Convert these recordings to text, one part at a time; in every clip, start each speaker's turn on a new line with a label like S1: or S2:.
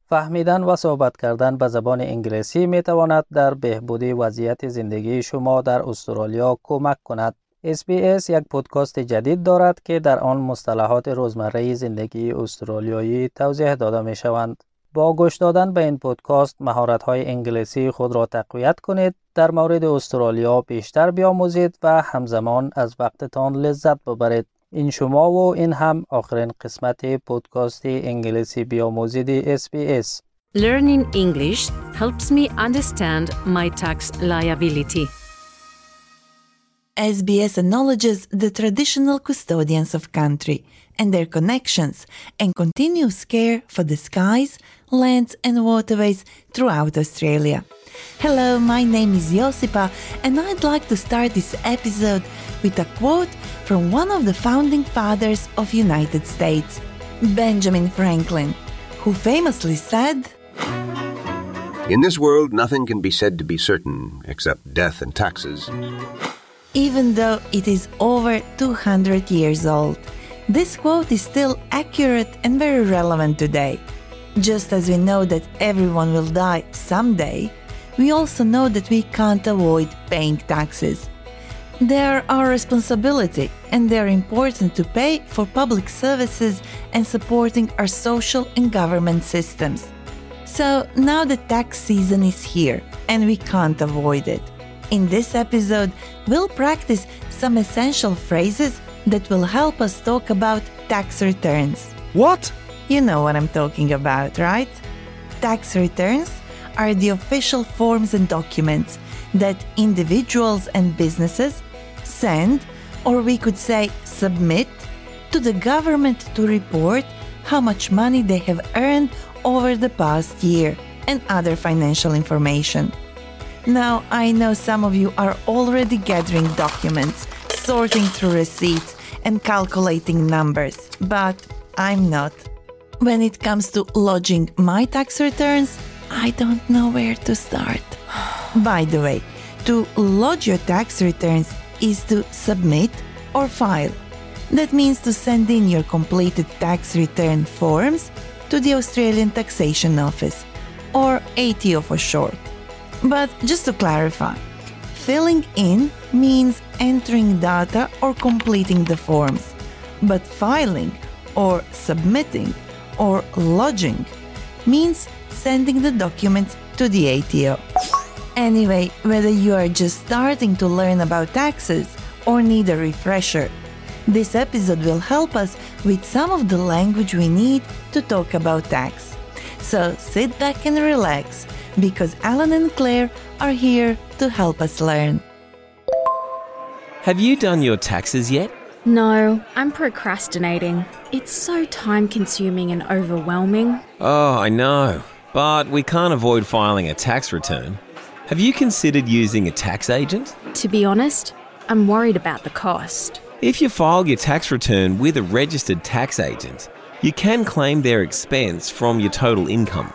S1: فهمیدن و صحبت کردن به زبان انگلیسی می تواند در بهبود وضعیت زندگی شما در استرالیا کمک کند. SBS یک پودکاست جدید دارد که در آن مصطلحات روزمره زندگی استرالیایی توضیح داده می شوند. با گوش دادن به این پودکاست مهارت‌های انگلیسی خود را تقویت کنید، در مورد استرالیا بیشتر بیاموزید و همزمان از وقتتان لذت ببرید. این شما و این هم آخرین قسمت پودکاست انگلیسی بیاموزید SBS.
S2: Learning English helps me understand my tax liability.
S3: SBS acknowledges the traditional custodians of country and their connections and continuous care for the skies, lands and waterways throughout Australia. Hello, my name is Josipa and I'd like to start this episode with a quote from one of the founding fathers of United States, Benjamin Franklin, who famously said,
S4: "In this world, nothing can be said to be certain except death and taxes."
S3: Even though it is over 200 years old, this quote is still accurate and very relevant today. Just as we know that everyone will die someday, we also know that we can't avoid paying taxes. They are our responsibility and they are important to pay for public services and supporting our social and government systems. So now the tax season is here and we can't avoid it. In this episode, we'll practice some essential phrases that will help us talk about tax returns.
S5: What?
S3: You know what I'm talking about, right? Tax returns are the official forms and documents that individuals and businesses send, or we could say submit, to the government to report how much money they have earned over the past year and other financial information. Now, I know some of you are already gathering documents, sorting through receipts, and calculating numbers, but I'm not. When it comes to lodging my tax returns, I don't know where to start. By the way, to lodge your tax returns is to submit or file. That means to send in your completed tax return forms to the Australian Taxation Office, or ATO for short. But just to clarify, filling in means entering data or completing the forms, but filing or submitting or lodging means sending the documents to the ATO. Anyway, whether you are just starting to learn about taxes or need a refresher, this episode will help us with some of the language we need to talk about tax. So sit back and relax, because Alan and Claire are here to help us learn.
S5: Have you done your taxes yet?
S2: No, I'm procrastinating. It's so time-consuming and overwhelming.
S5: Oh, I know. But we can't avoid filing a tax return. Have you considered using a tax agent?
S2: To be honest, I'm worried about the cost.
S5: If you file your tax return with a registered tax agent, you can claim their expense from your total income.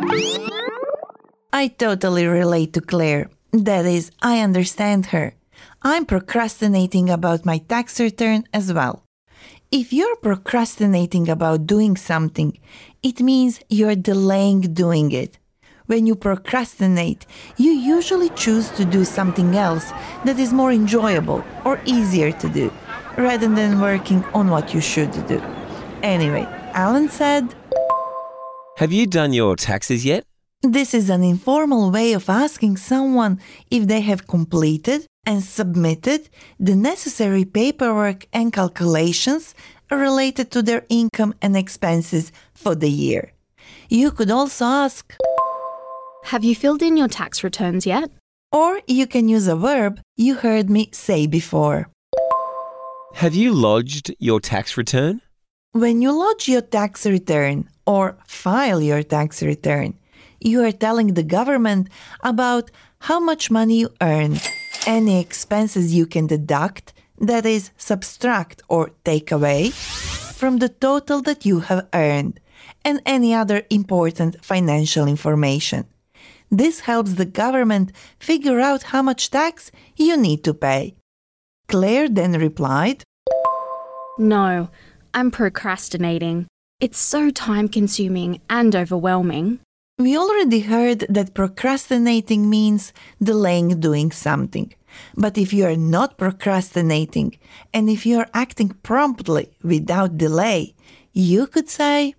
S3: I totally relate to Claire. That is, I understand her. I'm procrastinating about my tax return as well. If you're procrastinating about doing something, it means you're delaying doing it. When you procrastinate, you usually choose to do something else that is more enjoyable or easier to do, rather than working on what you should do. Anyway, Alan said,
S5: Have you done your taxes yet?
S3: this is an informal way of asking someone if they have completed and submitted the necessary paperwork and calculations related to their income and expenses for the year. You could also ask,
S2: Have you filled in your tax returns yet?
S3: or you can use a verb you heard me say before.
S5: Have you lodged your tax return?
S3: When you lodge your tax return or file your tax return, you are telling the government about how much money you earned, any expenses you can deduct, that is, subtract or take away, from the total that you have earned, and any other important financial information. This helps the government figure out how much tax you need to pay. Claire then replied,
S2: No, I'm procrastinating. It's so time-consuming and overwhelming.
S3: We already heard that procrastinating means delaying doing something. But if you are not procrastinating and if you are acting promptly without delay, you could say,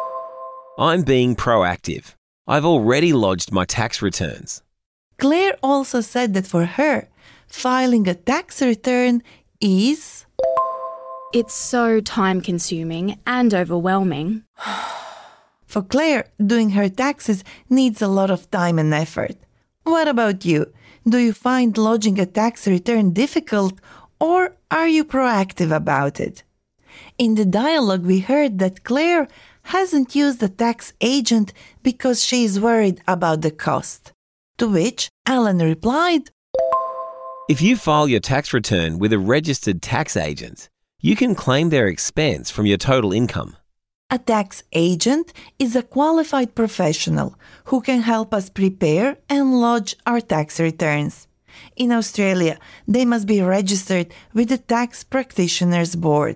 S5: I'm being proactive. I've already lodged my tax returns.
S3: Claire also said that for her, filing a tax return is...
S2: It's so time-consuming and overwhelming.
S3: For Claire, doing her taxes needs a lot of time and effort. What about you? Do you find lodging a tax return difficult, or are you proactive about it? In the dialogue, we heard that Claire hasn't used a tax agent because she is worried about the cost. To which Alan replied,
S5: If you file your tax return with a registered tax agent, you can claim their expense from your total income.
S3: A tax agent is a qualified professional who can help us prepare and lodge our tax returns. In Australia, they must be registered with the Tax Practitioners Board.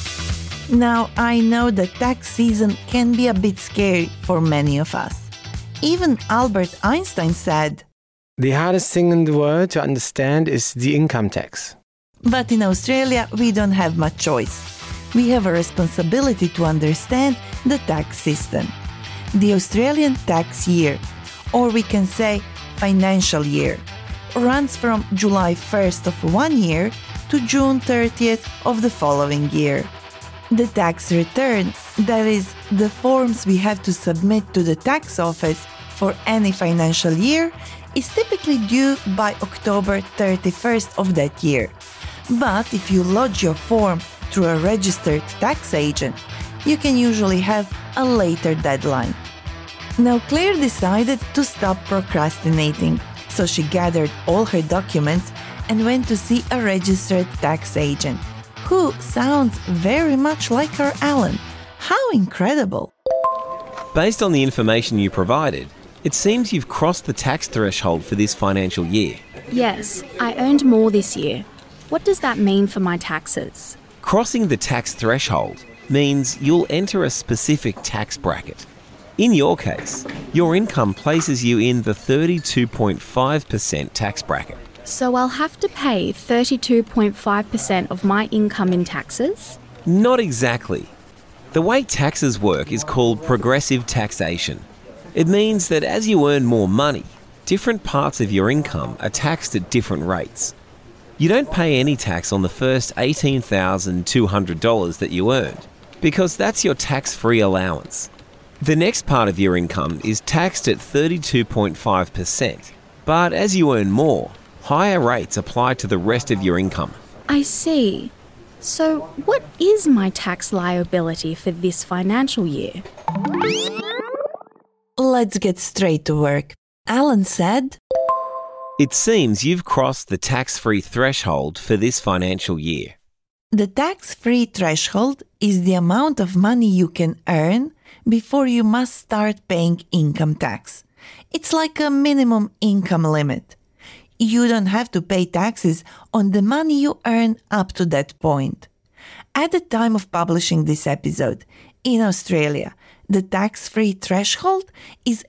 S3: Now, I know that tax season can be a bit scary for many of us. Even Albert Einstein said,
S6: The hardest thing in the world to understand is the income tax.
S3: But in Australia, we don't have much choice. We have a responsibility to understand the tax system. The Australian tax year, or we can say financial year, runs from July 1st of one year to June 30th of the following year. The tax return, that is, the forms we have to submit to the tax office for any financial year, is typically due by October 31st of that year. But if you lodge your form through a registered tax agent, you can usually have a later deadline. Now, Claire decided to stop procrastinating, so she gathered all her documents and went to see a registered tax agent, who sounds very much like her Alan. How incredible!
S5: Based on the information you provided, it seems you've crossed the tax threshold for this financial year.
S2: Yes, I earned more this year. What does that mean for my taxes?
S5: Crossing the tax threshold means you'll enter a specific tax bracket. In your case, your income places you in the 32.5% tax bracket.
S2: So I'll have to pay 32.5% of my income in taxes?
S5: Not exactly. The way taxes work is called progressive taxation. It means that as you earn more money, different parts of your income are taxed at different rates. You don't pay any tax on the first $18,200 that you earned, because that's your tax-free allowance. The next part of your income is taxed at 32.5%, but as you earn more, higher rates apply to the rest of your income.
S2: I see. So what is my tax liability for this financial year?
S3: Let's get straight to work. Alan said,
S5: It seems you've crossed the tax-free threshold for this financial year.
S3: The tax-free threshold is the amount of money you can earn before you must start paying income tax. It's like a minimum income limit. You don't have to pay taxes on the money you earn up to that point. At the time of publishing this episode, in Australia, the tax-free threshold is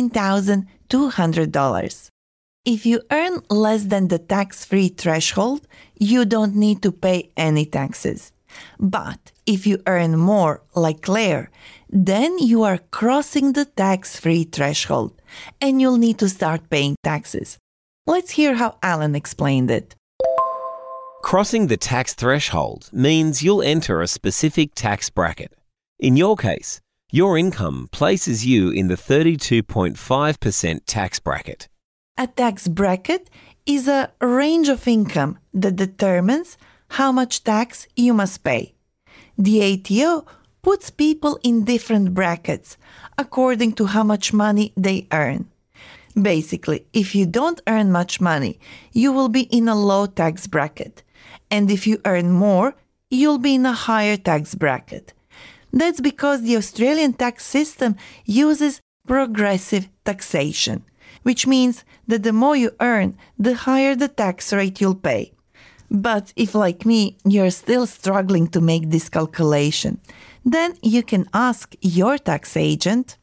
S3: $18,200. If you earn less than the tax-free threshold, you don't need to pay any taxes. But if you earn more, like Claire, then you are crossing the tax-free threshold and you'll need to start paying taxes. Let's hear how Alan explained it.
S5: Crossing the tax threshold means you'll enter a specific tax bracket. In your case, your income places you in the 32.5% tax bracket.
S3: A tax bracket is a range of income that determines how much tax you must pay. The ATO puts people in different brackets according to how much money they earn. Basically, if you don't earn much money, you will be in a low tax bracket. And if you earn more, you'll be in a higher tax bracket. That's because the Australian tax system uses progressive taxation, which means that the more you earn, the higher the tax rate you'll pay. But if, like me, you're still struggling to make this calculation, Then you can ask your tax agent,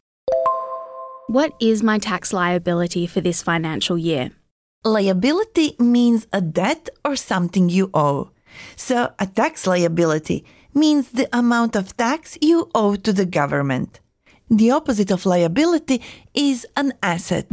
S2: What is my tax liability for this financial year?
S3: liability means a debt or something you owe. So a tax liability means the amount of tax you owe to the government. The opposite of liability is an asset.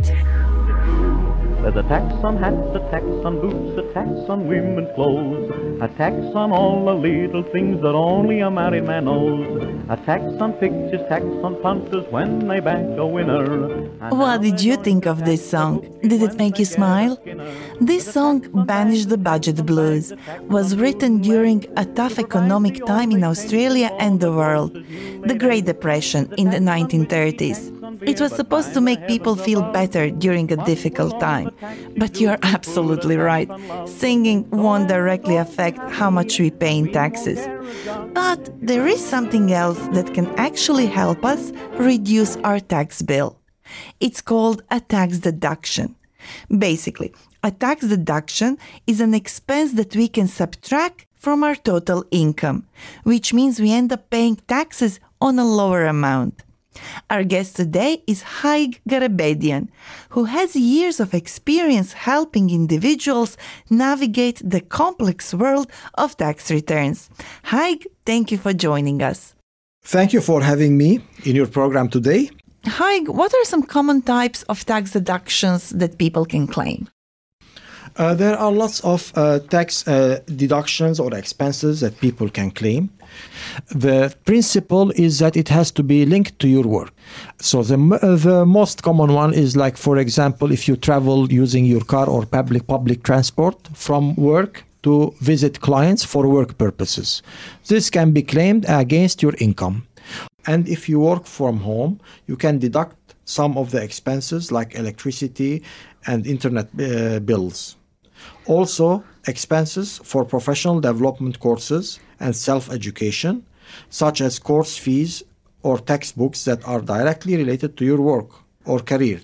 S7: There's a tax on hats, a tax on boots, a tax on women's clothes, a tax on all the little things that only a married man knows, a tax on pictures, tax on punters when they back a winner.
S3: What did you think of this song? Did it make you smile? This song, Banish the Budget Blues, was written during a tough economic time in Australia and the world, the Great Depression in the 1930s. It was supposed to make people feel better during a difficult time. But you're absolutely right. Singing won't directly affect how much we pay in taxes. But there is something else that can actually help us reduce our tax bill. It's called a tax deduction. Basically, a tax deduction is an expense that we can subtract from our total income, which means we end up paying taxes on a lower amount. Our guest today is Haig Garabedian, who has years of experience helping individuals navigate the complex world of tax returns. Haig, thank you for joining us.
S8: Thank you for having me in your program today.
S3: Haig, what are some common types of tax deductions that people can claim?
S8: There are lots of tax deductions or expenses that people can claim. The principle is that it has to be linked to your work. So the most common one is like, for example, if you travel using your car or public transport from work to visit clients for work purposes. This can be claimed against your income. And if you work from home, you can deduct some of the expenses like electricity and internet bills. Also, expenses for professional development courses and self-education, such as course fees or textbooks that are directly related to your work or career,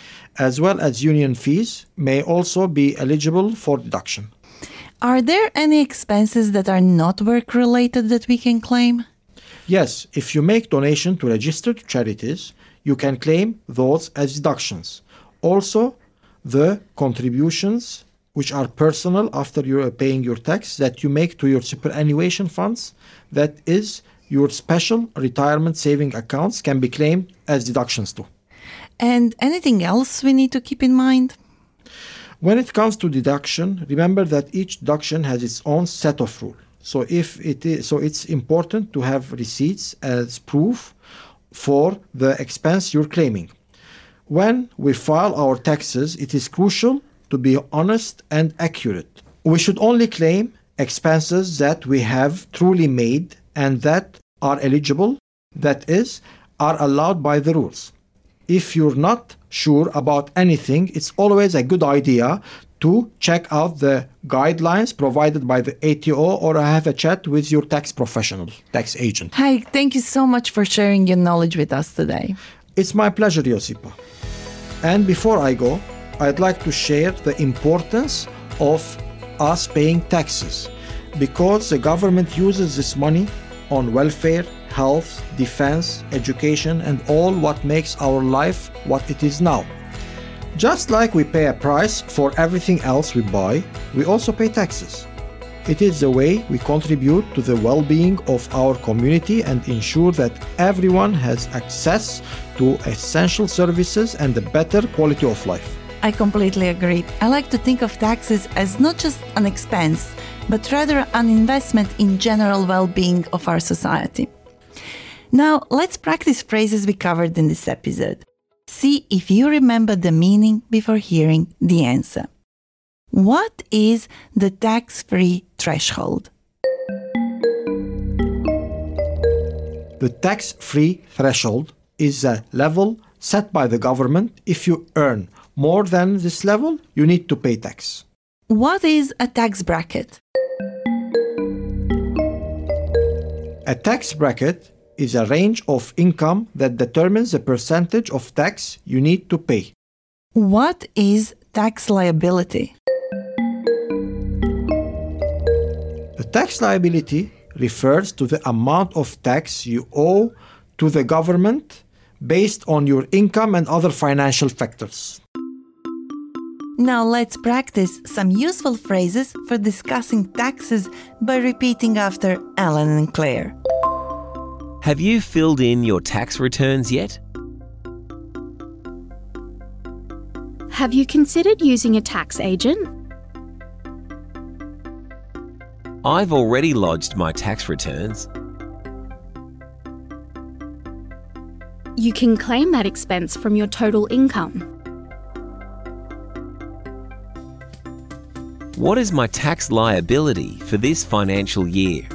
S8: as well as union fees, may also be eligible for deduction.
S3: Are there any expenses that are not work-related that we can claim?
S8: Yes, if you make donation to registered charities, you can claim those as deductions. Also, the contributions which are personal after you're paying your tax that you make to your superannuation funds, that is your special retirement saving accounts, can be claimed as deductions too.
S3: And anything else we need to keep in mind?
S8: When it comes to deduction, remember that each deduction has its own set of rules. So it's important to have receipts as proof for the expense you're claiming. When we file our taxes, it is crucial to be honest and accurate. We should only claim expenses that we have truly made and that are eligible, that is, are allowed by the rules. If you're not sure about anything, it's always a good idea to check out the guidelines provided by the ATO or have a chat with your tax professional, tax agent.
S3: Hi, thank you so much for sharing your knowledge with us today.
S8: It's my pleasure, Josipa. And before I go, I'd like to share the importance of us paying taxes, because the government uses this money on welfare, health, defense, education, and all what makes our life what it is now. Just like we pay a price for everything else we buy, we also pay taxes. It is the way we contribute to the well-being of our community and ensure that everyone has access to essential services and a better quality of life.
S3: I completely agree. I like to think of taxes as not just an expense, but rather an investment in general well-being of our society. Now, let's practice phrases we covered in this episode. See if you remember the meaning before hearing the answer. What is the tax-free threshold?
S8: The tax-free threshold is a level set by the government. If you earn more than this level, you need to pay tax.
S3: What is a tax bracket?
S8: A tax bracket is a range of income that determines the percentage of tax you need to pay.
S3: What is tax liability?
S8: A tax liability refers to the amount of tax you owe to the government based on your income and other financial factors.
S3: Now let's practice some useful phrases for discussing taxes by repeating after Alan and Claire.
S5: Have you filled in your tax returns yet?
S2: Have you considered using a tax agent?
S5: I've already lodged my tax returns.
S2: You can claim that expense from your total income.
S5: What is my tax liability for this financial year?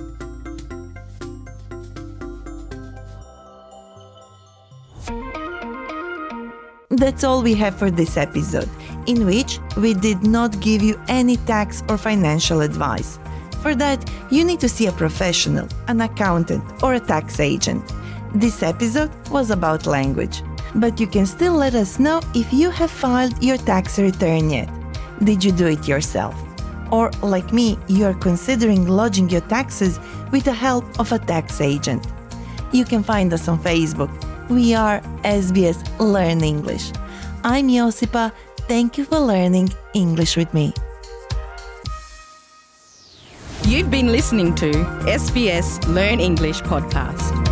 S3: That's all we have for this episode, in which we did not give you any tax or financial advice. For that, you need to see a professional, an accountant, or a tax agent. This episode was about language, but you can still let us know if you have filed your tax return yet. Did you do it yourself? Or, like me, you are considering lodging your taxes with the help of a tax agent. You can find us on Facebook. We are SBS Learn English. I'm Josipa. Thank you for learning English with me.
S9: You've been listening to SBS Learn English podcast.